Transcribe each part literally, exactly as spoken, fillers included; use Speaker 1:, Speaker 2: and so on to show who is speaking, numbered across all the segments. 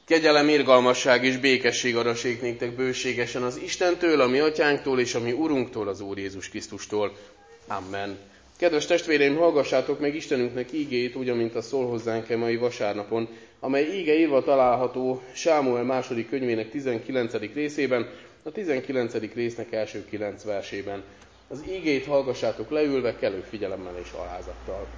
Speaker 1: Kegyelem, irgalmasság és békesség arassék néktek bőségesen az Istentől, a mi atyánktól és a mi Urunktól, az Úr Jézus Krisztustól. Amen. Kedves testvéreim, hallgassátok meg Istenünknek ígéjét, úgy, amint a szól hozzánk e mai vasárnapon, amely íge írva található Sámuel második könyvének tizenkilencedik részében, a tizenkilencedik résznek első kilenc versében. Az ígét hallgassátok leülve, kellő figyelemmel és alázattal.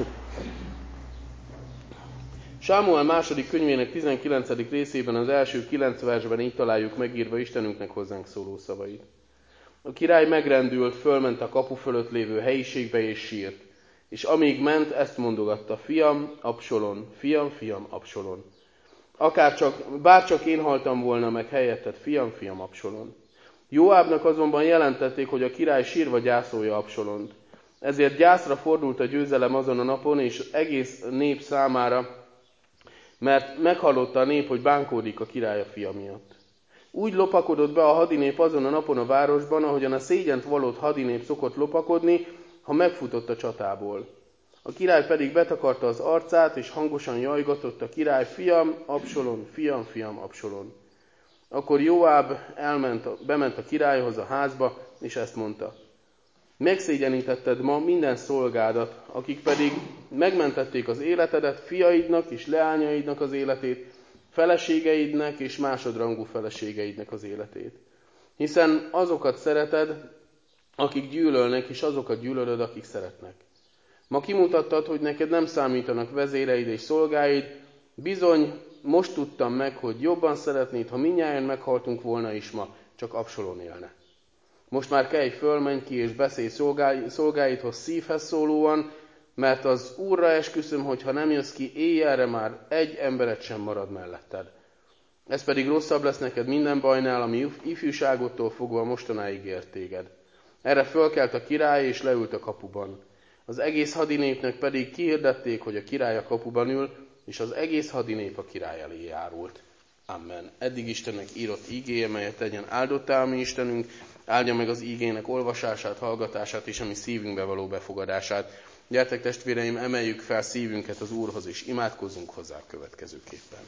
Speaker 1: Sámuel második könyvének tizenkilencedik részében az első kilenc versben így találjuk megírva Istenünknek hozzánk szóló szavait. A király megrendült, fölment a kapu fölött lévő helyiségbe és sírt, és amíg ment, ezt mondogatta: fiam, Absalom, fiam, fiam, Absalom. Akárcsak, bárcsak én haltam volna meg helyetted, fiam, fiam, Absalom. Jóábnak azonban jelentették, hogy a király sírva gyászolja Absalont. Ezért gyászra fordult a győzelem azon a napon, és egész nép számára, mert meghallotta a nép, hogy bánkódik a király a fia miatt. Úgy lopakodott be a hadinép azon a napon a városban, ahogyan a szégyent vallott hadinép szokott lopakodni, ha megfutott a csatából. A király pedig betakarta az arcát, és hangosan jajgatott: a király: fiam, Absalom, fiam, fiam, Absalom. Akkor Jóáb elment, bement a királyhoz a házba, és ezt mondta: megszégyenítetted ma minden szolgádat, akik pedig megmentették az életedet, fiaidnak és leányaidnak az életét, feleségeidnek és másodrangú feleségeidnek az életét. Hiszen azokat szereted, akik gyűlölnek, és azokat gyűlölöd, akik szeretnek. Ma kimutattad, hogy neked nem számítanak vezéreid és szolgáid, bizony most tudtam meg, hogy jobban szeretnéd, ha mindnyájan meghaltunk volna is ma, csak Absalom élne. Most már kelj föl, menj ki és beszélj szolgáidhoz szívhez szólóan, mert az Úrra esküszöm, hogy ha nem jössz ki, éjjelre már egy emberet sem marad melletted. Ez pedig rosszabb lesz neked minden bajnál, ami ifjúságodtól fogva mostanáig ért téged. Erre fölkelt a király, és leült a kapuban. Az egész hadinépnek pedig kihirdették, hogy a király a kapuban ül, és az egész hadinép a király elé járult. Amen. Eddig Istennek írott ígéje, melyet tegyen áldottá a mi Istenünk, áldja meg az ígének olvasását, hallgatását és a mi szívünkbe való befogadását. Gyertek testvéreim, emeljük fel szívünket az Úrhoz, és imádkozzunk hozzá a következőképpen.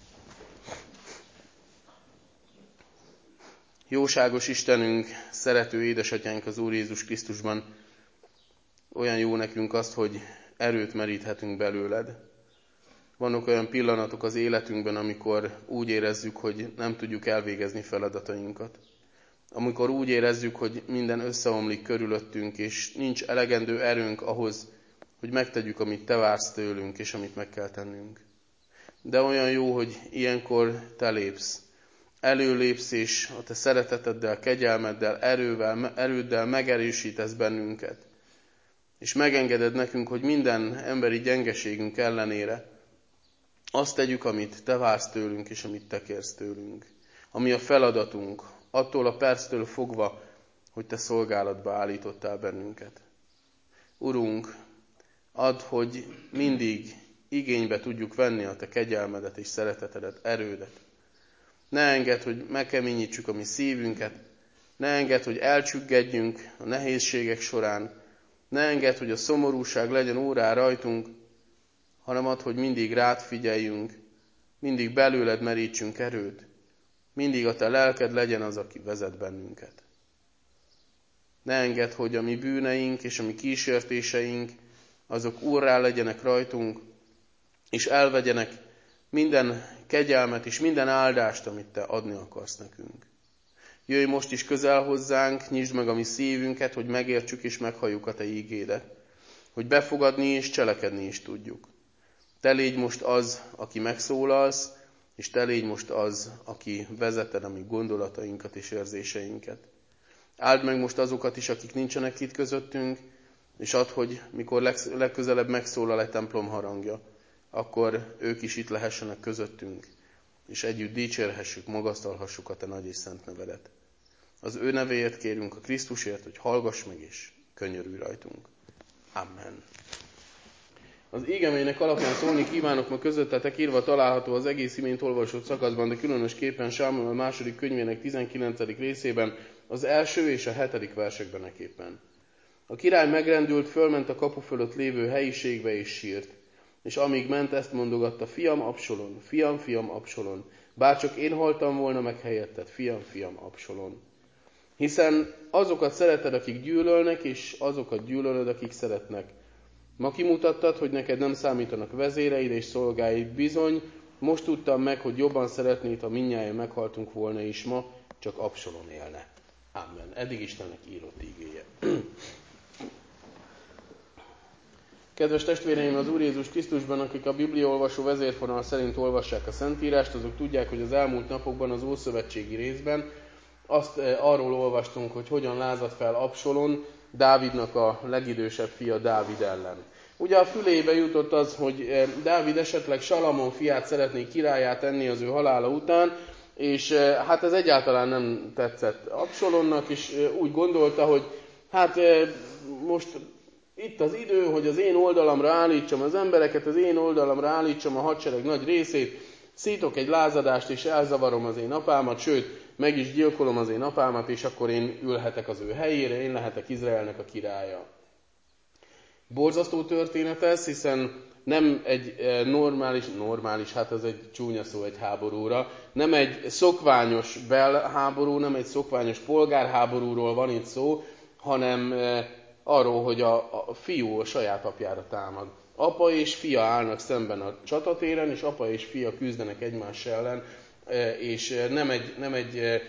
Speaker 1: Jóságos Istenünk, szerető édesatyánk az Úr Jézus Krisztusban, olyan jó nekünk azt, hogy erőt meríthetünk belőled. Vannak olyan pillanatok az életünkben, amikor úgy érezzük, hogy nem tudjuk elvégezni feladatainkat. Amikor úgy érezzük, hogy minden összeomlik körülöttünk, és nincs elegendő erőnk ahhoz, hogy megtegyük, amit te vársz tőlünk, és amit meg kell tennünk. De olyan jó, hogy ilyenkor te lépsz. Előlépsz, és a te szereteteddel, kegyelmeddel, erővel, erőddel megerősítesz bennünket. És megengeded nekünk, hogy minden emberi gyengeségünk ellenére azt tegyük, amit te vársz tőlünk, és amit te kérsz tőlünk. Ami a feladatunk, attól a perctől fogva, hogy te szolgálatba állítottál bennünket. Urunk, add, hogy mindig igénybe tudjuk venni a te kegyelmedet és szeretetedet, erődet. Ne engedd, hogy megkeményítsük a mi szívünket, ne engedd, hogy elcsüggedjünk a nehézségek során, ne engedd, hogy a szomorúság legyen órá rajtunk, hanem add, hogy mindig rád figyeljünk, mindig belőled merítsünk erőt, mindig a te lelked legyen az, aki vezet bennünket. Ne engedd, hogy a mi bűneink és a mi kísértéseink, azok úrrá legyenek rajtunk, és elvegyenek minden kegyelmet és minden áldást, amit te adni akarsz nekünk. Jöjj most is közel hozzánk, nyisd meg a mi szívünket, hogy megértsük és meghalljuk a te ígédet, hogy befogadni és cselekedni is tudjuk. Te légy most az, aki megszólalsz, és te légy most az, aki vezeted a mi gondolatainkat és érzéseinket. Áld meg most azokat is, akik nincsenek itt közöttünk, és add, hogy mikor legközelebb megszólal egy templom harangja, akkor ők is itt lehessenek közöttünk, és együtt dicsérhessük, magasztalhassuk a te nagy és szent nevedet. Az ő nevéért kérünk a Krisztusért, hogy hallgass meg és könyörülj rajtunk. Amen. Az égeménynek alapján szólni kívánok ma közöttetek, írva található az egész imént olvasott szakaszban, de különösképpen Sámuel második könyvének tizenkilencedik részében, az első és a hetedik versekben eképpen. A király megrendült, fölment a kapu fölött lévő helyiségbe és sírt. És amíg ment, ezt mondogatta, fiam, Absalon, fiam, fiam, Absalon. Bárcsak én haltam volna meg helyetted, fiam, fiam, Absalon. Hiszen azokat szereted, akik gyűlölnek, és azokat gyűlölöd, akik szeretnek. Ma kimutattad, hogy neked nem számítanak vezéreid és szolgáid. Bizony, most tudtam meg, hogy jobban szeretnéd, ha mindnyájan meghaltunk volna is ma, csak Absalon élne. Amen. Eddig Istennek írott ígéje. Kedves testvéreim, az Úr Jézus Krisztusban, akik a bibliaolvasó vezérfonal szerint olvassák a Szentírást, azok tudják, hogy az elmúlt napokban az ószövetségi részben azt e, arról olvastunk, hogy hogyan lázadt fel Absalon, Dávidnak a legidősebb fia Dávid ellen. Ugye a fülébe jutott az, hogy Dávid esetleg Salamon fiát szeretné királlyá tenni az ő halála után, és hát ez egyáltalán nem tetszett Absalonnak, és úgy gondolta, hogy hát most itt az idő, hogy az én oldalamra állítsam az embereket, az én oldalamra állítsam a hadsereg nagy részét, szítok egy lázadást, és elzavarom az én apámat, sőt, meg is gyilkolom az én apámat, és akkor én ülhetek az ő helyére, én lehetek Izraelnek a királya. Borzasztó történet ez, hiszen nem egy normális, normális, hát ez egy csúnya szó egy háborúra, nem egy szokványos belháború, nem egy szokványos polgárháborúról van itt szó, hanem arról, hogy a, a fiú a saját apjára támad. Apa és fia állnak szemben a csatatéren, és apa és fia küzdenek egymás ellen, és nem egy, nem egy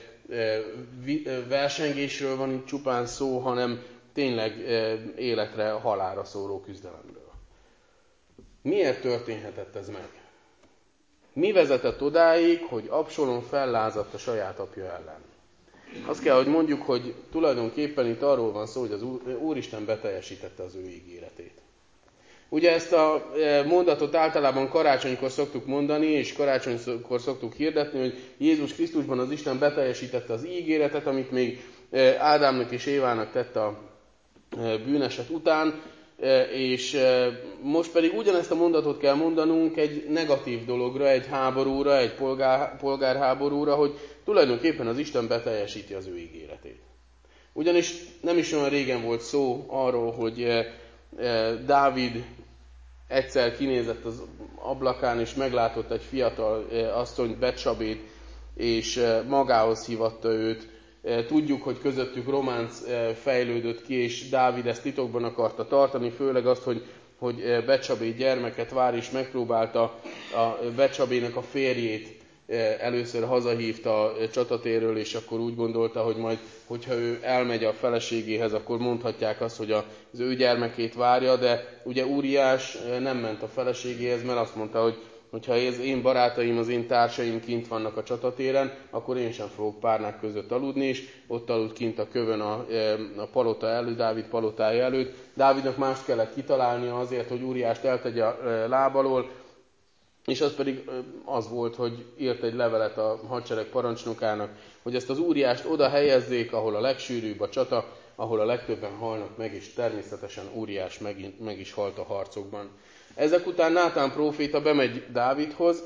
Speaker 1: versengésről van itt csupán szó, hanem tényleg életre, halálra szóró küzdelemről. Miért történhetett ez meg? Mi vezetett odáig, hogy Absalon fellázadt a saját apja ellen? Azt kell, hogy mondjuk, hogy tulajdonképpen itt arról van szó, hogy az Úristen beteljesítette az ő ígéretét. Ugye ezt a mondatot általában karácsonykor szoktuk mondani, és karácsonykor szoktuk hirdetni, hogy Jézus Krisztusban az Isten beteljesítette az ígéretet, amit még Ádámnak és Évának tett a bűneset után, és most pedig ugyanezt a mondatot kell mondanunk egy negatív dologra, egy háborúra, egy polgár, polgárháborúra, hogy tulajdonképpen az Isten beteljesíti az ő ígéretét. Ugyanis nem is olyan régen volt szó arról, hogy Dávid egyszer kinézett az ablakán, és meglátott egy fiatal asszonyt, Betsabét, és magához hívatta őt. Tudjuk, hogy közöttük románc fejlődött ki, és Dávid ezt titokban akarta tartani, főleg azt, hogy, hogy Betsabé gyermeket vár, és megpróbálta a Betsabének a férjét először hazahívta a csatatérről, és akkor úgy gondolta, hogy majd, hogyha ő elmegy a feleségéhez, akkor mondhatják azt, hogy az ő gyermekét várja, de ugye Úriás nem ment a feleségéhez, mert azt mondta, hogy hogyha az én barátaim, az én társaim kint vannak a csatatéren, akkor én sem fogok párnák között aludni, és ott aludt kint a kövön a, a palota előtt, Dávid palotája előtt. Dávidnak mást kellett kitalálnia azért, hogy Úriást eltegye a láb alól, és az pedig az volt, hogy írt egy levelet a hadsereg parancsnokának, hogy ezt az Úriást oda helyezzék, ahol a legsűrűbb a csata, ahol a legtöbben halnak meg, és természetesen Úriás meg, meg is halt a harcokban. Ezek után Nátán próféta bemegy Dávidhoz,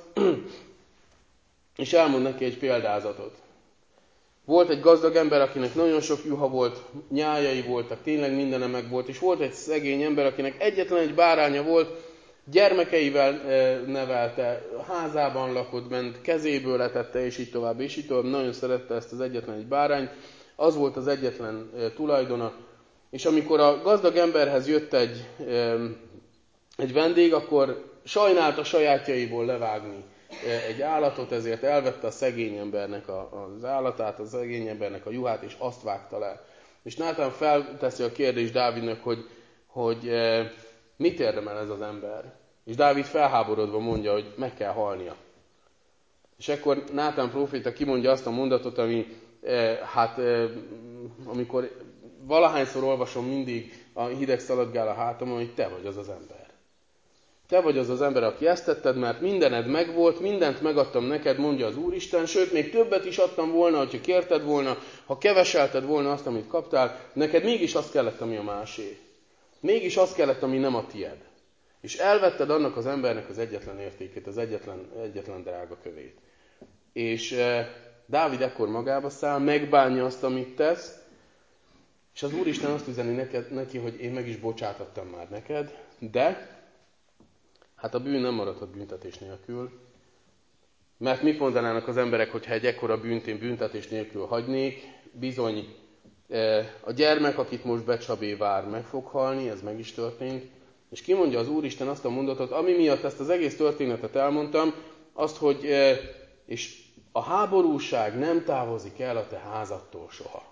Speaker 1: és elmond neki egy példázatot. Volt egy gazdag ember, akinek nagyon sok juha volt, nyájai voltak, tényleg mindene meg volt, és volt egy szegény ember, akinek egyetlen egy báránya volt, gyermekeivel nevelte, házában lakott bent, kezéből letette, és így tovább, és így tovább. Nagyon szerette ezt az egyetlen egy bárányt, az volt az egyetlen tulajdona. És amikor a gazdag emberhez jött egy, egy vendég, akkor sajnálta sajátjaiból levágni egy állatot, ezért elvette a szegény embernek az állatát, a szegény embernek a juhát, és azt vágta le. És Nátán felteszi a kérdést Dávidnak, hogy, hogy mit érdemel ez az ember? És Dávid felháborodva mondja, hogy meg kell halnia. És akkor Nátán próféta kimondja azt a mondatot, ami hát amikor valahányszor olvasom, mindig a hideg szaladgál a hátamon, hogy te vagy az az ember. Te vagy az az ember, aki ezt tetted, mert mindened megvolt, mindent megadtam neked, mondja az Úristen, sőt, még többet is adtam volna, hogyha kérted volna, ha keveselted volna azt, amit kaptál, neked mégis azt kellett, ami a másé. Mégis azt kellett, ami nem a tied. És elvetted annak az embernek az egyetlen értékét, az egyetlen, egyetlen drága kövét. És eh, Dávid ekkor magába száll, megbánja azt, amit tesz, és az Úristen azt üzeni neked, neki, hogy én meg is bocsátattam már neked, de Hát a bűn nem maradhat büntetés nélkül, mert mit mondanának az emberek, hogyha egy ekkora bűnt én büntetés nélkül hagynék, bizony a gyermek, akit most Becsabé vár, meg fog halni, ez meg is történt, és kimondja az Úristen azt a mondatot, ami miatt ezt az egész történetet elmondtam, azt, hogy és a háborúság nem távozik el a te házadtól soha.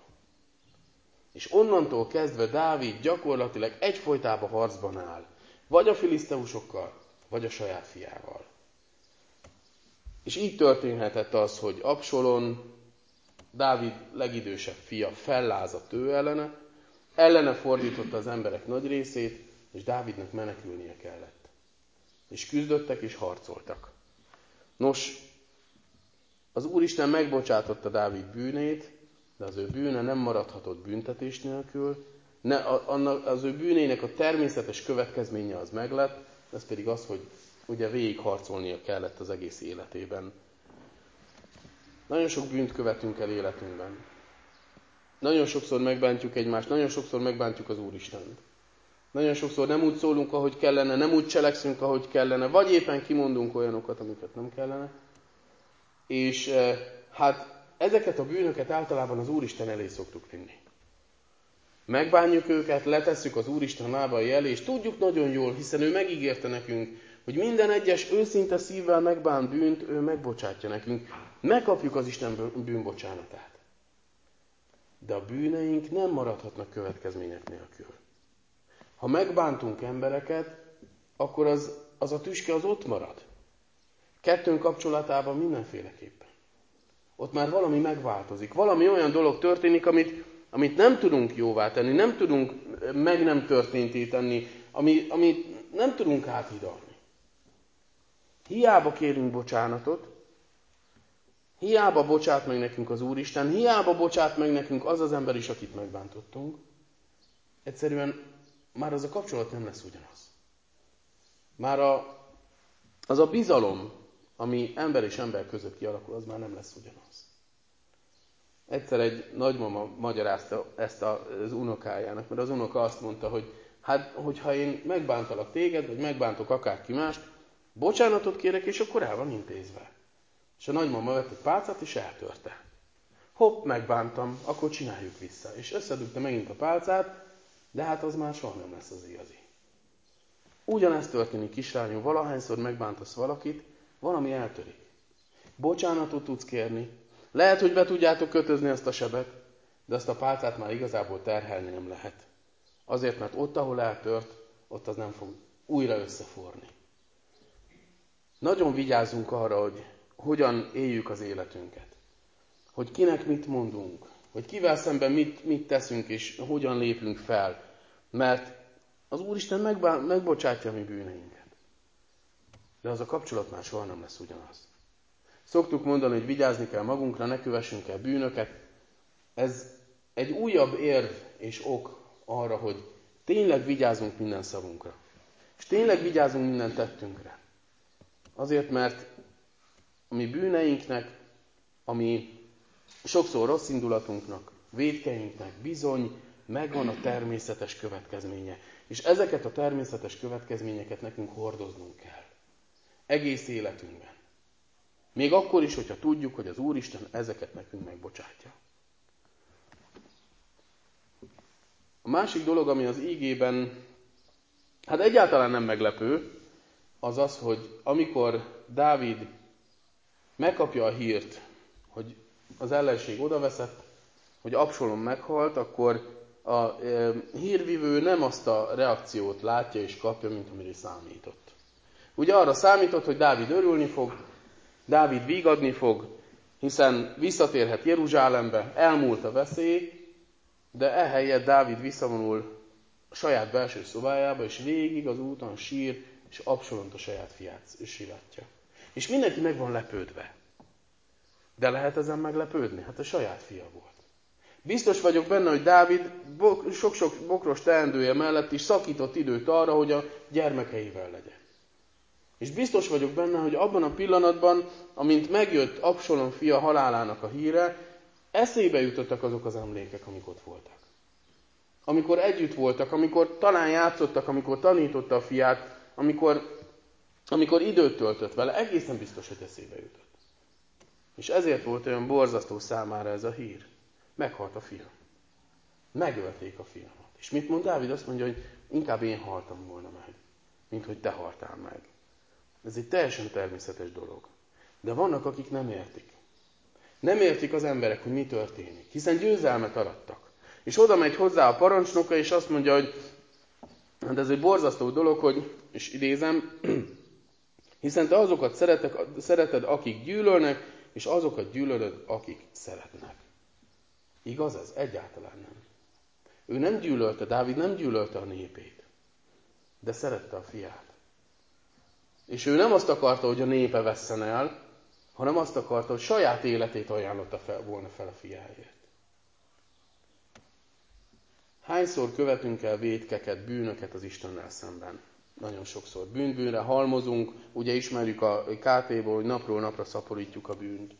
Speaker 1: És onnantól kezdve Dávid gyakorlatilag egyfolytában harcban áll, vagy a filiszteusokkal, vagy a saját fiával. És így történhetett az, hogy Absalom, Dávid legidősebb fia fellázadt ő ellene, ellene fordította az emberek nagy részét, és Dávidnak menekülnie kellett. És küzdöttek és harcoltak. Nos, az Úristen megbocsátotta Dávid bűnét, de az ő bűne nem maradhatott büntetés nélkül, ne, az ő bűnének a természetes következménye az meglett, ez pedig az, hogy ugye végig harcolnia kellett az egész életében. Nagyon sok bűnt követünk el életünkben. Nagyon sokszor megbántjuk egymást, nagyon sokszor megbántjuk az Úristent. Nagyon sokszor nem úgy szólunk, ahogy kellene, nem úgy cselekszünk, ahogy kellene, vagy éppen kimondunk olyanokat, amiket nem kellene. És hát ezeket a bűnöket általában az Úristen elé szoktuk vinni. Megbánjuk őket, letesszük az Úristen lábai elé, és tudjuk nagyon jól, hiszen ő megígérte nekünk, hogy minden egyes őszinte szívvel megbánt bűnt ő megbocsátja nekünk. Megkapjuk az Isten bűnbocsánatát. De a bűneink nem maradhatnak következmények nélkül. Ha megbántunk embereket, akkor az, az a tüske az ott marad. Kettőnk kapcsolatában mindenféleképpen. Ott már valami megváltozik. Valami olyan dolog történik, amit, amit nem tudunk jóvá tenni, nem tudunk meg nem történté tenni, ami, amit nem tudunk áthidalni. Hiába kérünk bocsánatot, hiába bocsát meg nekünk az Úristen, hiába bocsát meg nekünk az az ember is, akit megbántottunk, egyszerűen már az a kapcsolat nem lesz ugyanaz. Már a, az a bizalom, ami ember és ember között kialakul, az már nem lesz ugyanaz. Egyszer egy nagymama magyarázta ezt az unokájának, mert az unoka azt mondta, hogy hát, hogyha én megbántalak téged, vagy megbántok akárki mást, bocsánatot kérek, és akkor el van intézve. És a nagymama vett egy pálcát, és eltörte. Hopp, megbántam, akkor csináljuk vissza. És összedugta megint a pálcát, de hát az már soha nem lesz az igazi. Ugyanezt történik, kislányom, valahányszor megbántasz valakit, valami eltörik. Bocsánatot tudsz kérni, lehet, hogy be tudjátok kötözni ezt a sebet, de azt a pálcát már igazából terhelni nem lehet. Azért, mert ott, ahol eltört, ott az nem fog újra összeforni. Nagyon vigyázzunk arra, hogy hogyan éljük az életünket. Hogy kinek mit mondunk, hogy kivel szemben mit, mit teszünk, és hogyan lépünk fel. Mert az Úristen megbá- megbocsátja a mi bűneinket. De az a kapcsolat már soha nem lesz ugyanaz. Szoktuk mondani, hogy vigyázni kell magunkra, ne kövessünk el bűnöket. Ez egy újabb érv és ok arra, hogy tényleg vigyázunk minden szavunkra. És tényleg vigyázunk minden tettünkre. Azért, mert a mi bűneinknek, ami sokszor rossz indulatunknak, vétkeinknek bizony megvan a természetes következménye. És ezeket a természetes következményeket nekünk hordoznunk kell. Egész életünkben. Még akkor is, hogyha tudjuk, hogy az Úristen ezeket nekünk megbocsátja. A másik dolog, ami az ígében, hát egyáltalán nem meglepő, az az, hogy amikor Dávid megkapja a hírt, hogy az ellenség odaveszett, hogy Absalom meghalt, akkor a e, hírvivő nem azt a reakciót látja és kapja, mint amire számított. Ugye arra számított, hogy Dávid örülni fog, Dávid vígadni fog, hiszen visszatérhet Jeruzsálembe, elmúlt a veszély, de ehelyett Dávid visszavonul a saját belső szobájába, és végig az úton sír, és Absalont, a saját fiát síratja. És mindenki meg van lepődve. De lehet ezen meglepődni? Hát a saját fia volt. Biztos vagyok benne, hogy Dávid sok-sok bokros teendője mellett is szakított időt arra, hogy a gyermekeivel legyen. És biztos vagyok benne, hogy abban a pillanatban, amint megjött Absalom fia halálának a híre, eszébe jutottak azok az emlékek, amik ott voltak. Amikor együtt voltak, amikor talán játszottak, amikor tanította a fiát, amikor amikor időt töltött vele, egészen biztos, hogy eszébe jutott. És ezért volt olyan borzasztó számára ez a hír. Meghalt a fiam. Megölték a fiamat. És mit mond Dávid? Azt mondja, hogy inkább én haltam volna meg, mint hogy te haltál meg. Ez egy teljesen természetes dolog. De vannak, akik nem értik. Nem értik az emberek, hogy mi történik, hiszen győzelmet arattak. És oda megy hozzá a parancsnoka, és azt mondja, hogy hát ez egy borzasztó dolog, hogy, és idézem, hiszen te azokat szeretek, szereted, akik gyűlölnek, és azokat gyűlölöd, akik szeretnek. Igaz ez? Egyáltalán nem. Ő nem gyűlölte, Dávid nem gyűlölte a népét, de szerette a fiát. És ő nem azt akarta, hogy a népe vesszen el, hanem azt akarta, hogy saját életét ajánlotta fel, volna fel a fiáért. Hányszor követünk el vétkeket, bűnöket az Istennel szemben? Nagyon sokszor. Bűn-bűnre halmozunk, ugye ismerjük a ká té-ból, hogy napról napra szaporítjuk a bűnt.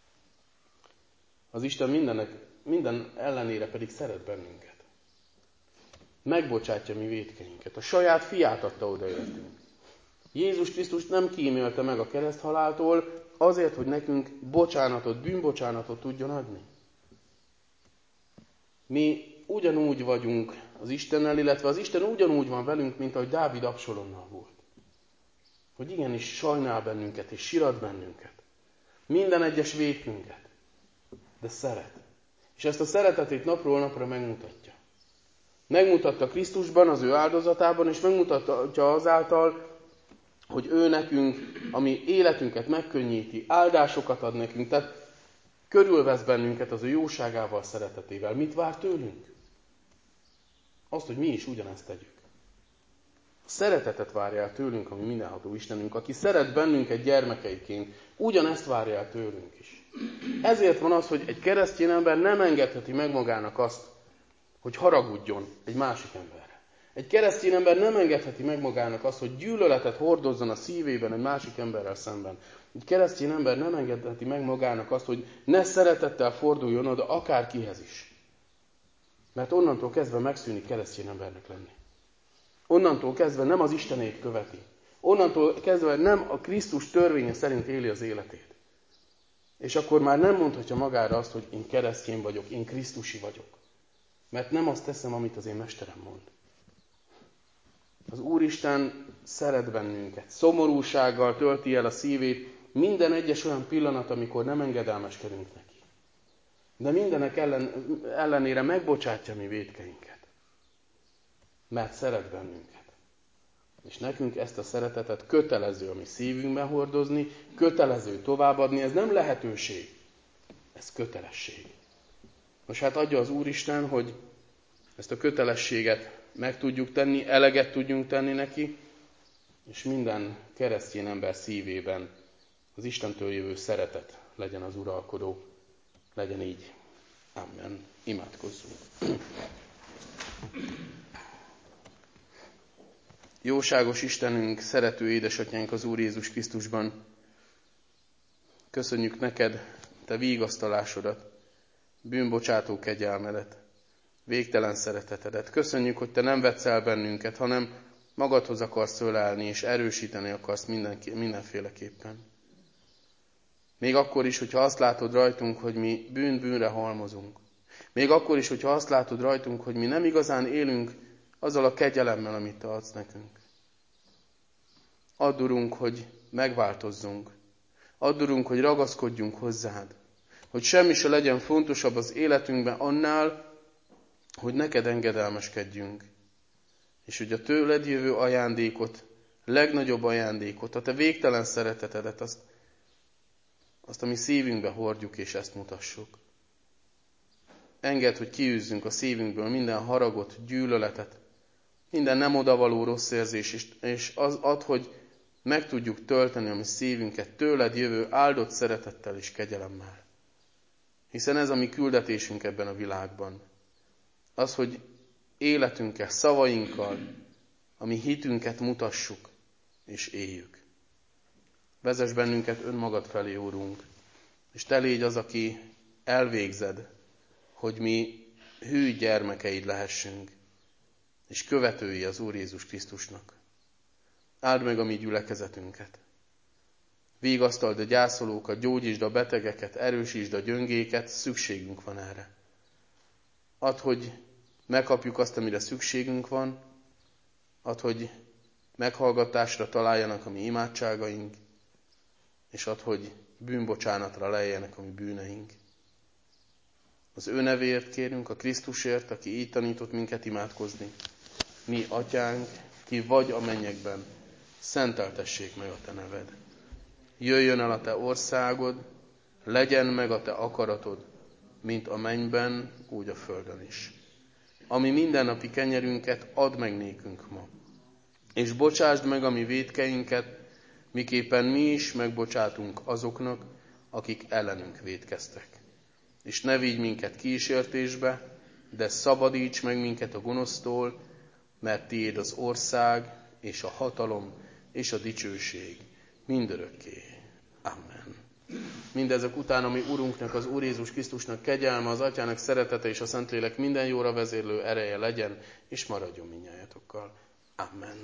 Speaker 1: Az Isten mindenek, minden ellenére pedig szeret bennünket. Megbocsátja mi vétkeinket. A saját fiát adta odaértünk. Jézus Krisztus nem kímélte meg a kereszthaláltól azért, hogy nekünk bocsánatot, bűnbocsánatot tudjon adni. Mi ugyanúgy vagyunk az Istennel, illetve az Isten ugyanúgy van velünk, mint ahogy Dávid Absalomnal volt. Hogy igenis sajnál bennünket és sirat bennünket. Minden egyes vétkünket. De szeret. És ezt a szeretetét napról napra megmutatja. Megmutatta Krisztusban, az ő áldozatában, és megmutatja azáltal, hogy ő nekünk, ami életünket megkönnyíti, áldásokat ad nekünk, tehát körülvesz bennünket az ő jóságával, szeretetével. Mit vár tőlünk? Azt, hogy mi is ugyanezt tegyük. A szeretetet várja el tőlünk, ami mindenható Istenünk, aki szeret bennünket gyermekeiként, ugyanezt várja el tőlünk is. Ezért van az, hogy egy keresztény ember nem engedheti meg magának azt, hogy haragudjon egy másik emberre. Egy keresztény ember nem engedheti meg magának azt, hogy gyűlöletet hordozzon a szívében egy másik emberrel szemben. Egy keresztény ember nem engedheti meg magának azt, hogy ne szeretettel forduljon oda akárkihez is. Mert onnantól kezdve megszűnik keresztény embernek lenni. Onnantól kezdve nem az Istenét követi. Onnantól kezdve nem a Krisztus törvénye szerint éli az életét. És akkor már nem mondhatja magára azt, hogy én keresztény vagyok, én krisztusi vagyok. Mert nem azt teszem, amit az én mesterem mond. Az Úristen szeret bennünket. Szomorúsággal tölti el a szívét minden egyes olyan pillanat, amikor nem engedelmeskedünk neki. De mindenek ellen, ellenére megbocsátja mi vétkeinket. Mert szeret bennünket. És nekünk ezt a szeretetet kötelező a mi szívünkben hordozni, kötelező továbbadni, ez nem lehetőség, ez kötelesség. Most hát adja az Úristen, hogy ezt a kötelességet meg tudjuk tenni, eleget tudjunk tenni neki, és minden keresztény ember szívében az Istentől jövő szeretet legyen az uralkodó. Legyen így. Amen. Imádkozzunk. Jóságos Istenünk, szerető édesatyánk az Úr Jézus Krisztusban. Köszönjük neked te vigasztalásodat, bűnbocsátó kegyelmedet, végtelen szeretetedet. Köszönjük, hogy te nem vetsz el bennünket, hanem magadhoz akarsz ölelni és erősíteni akarsz mindenki, mindenféleképpen. Még akkor is, hogyha azt látod rajtunk, hogy mi bűn-bűnre halmozunk. Még akkor is, hogyha azt látod rajtunk, hogy mi nem igazán élünk azzal a kegyelemmel, amit te adsz nekünk. Add, Urunk, hogy megváltozzunk. Add, Urunk, hogy ragaszkodjunk hozzád. Hogy semmi se legyen fontosabb az életünkben annál, hogy neked engedelmeskedjünk. És hogy a tőled jövő ajándékot, legnagyobb ajándékot, a te végtelen szeretetedet, azt, azt a mi szívünkbe hordjuk, és ezt mutassuk. Engedd, hogy kiűzzünk a szívünkből minden haragot, gyűlöletet, minden nem odavaló rossz érzés, és az ad, hogy meg tudjuk tölteni a mi szívünket tőled jövő áldott szeretettel és kegyelemmel. Hiszen ez a mi küldetésünk ebben a világban. Az, hogy életünkkel, szavainkkal, a mi hitünket mutassuk és éljük. Vezess bennünket önmagad felé, Úrunk, és te légy az, aki elvégzed, hogy mi hű gyermekeid lehessünk, és követői az Úr Jézus Krisztusnak. Áld meg a mi gyülekezetünket. Vigasztald a gyászolókat, gyógyítsd a betegeket, erősítsd a gyöngéket, szükségünk van erre. Add, hogy megkapjuk azt, amire szükségünk van, add, hogy meghallgatásra találjanak a mi imádságaink, és add, hogy bűnbocsánatra lejjenek a mi bűneink. Az ő nevéért kérünk, a Krisztusért, aki így tanított minket imádkozni. Mi, Atyánk, ki vagy a mennyekben, szenteltessék meg a te neved. Jöjjön el a te országod, legyen meg a te akaratod, mint a mennyben, úgy a földön is. Ami mindennapi kenyerünket add meg nékünk ma, és bocsásd meg a mi vétkeinket, miképpen mi is megbocsátunk azoknak, akik ellenünk vétkeztek. És ne vigy minket kísértésbe, de szabadíts meg minket a gonosztól, mert tiéd az ország, és a hatalom, és a dicsőség mindörökké. Amen. Mindezek után, ami Urunknak, az Úr Jézus Krisztusnak kegyelme, az Atyának szeretete és a Szentlélek minden jóra vezérlő ereje legyen, és maradjon mindnyájatokkal. Amen.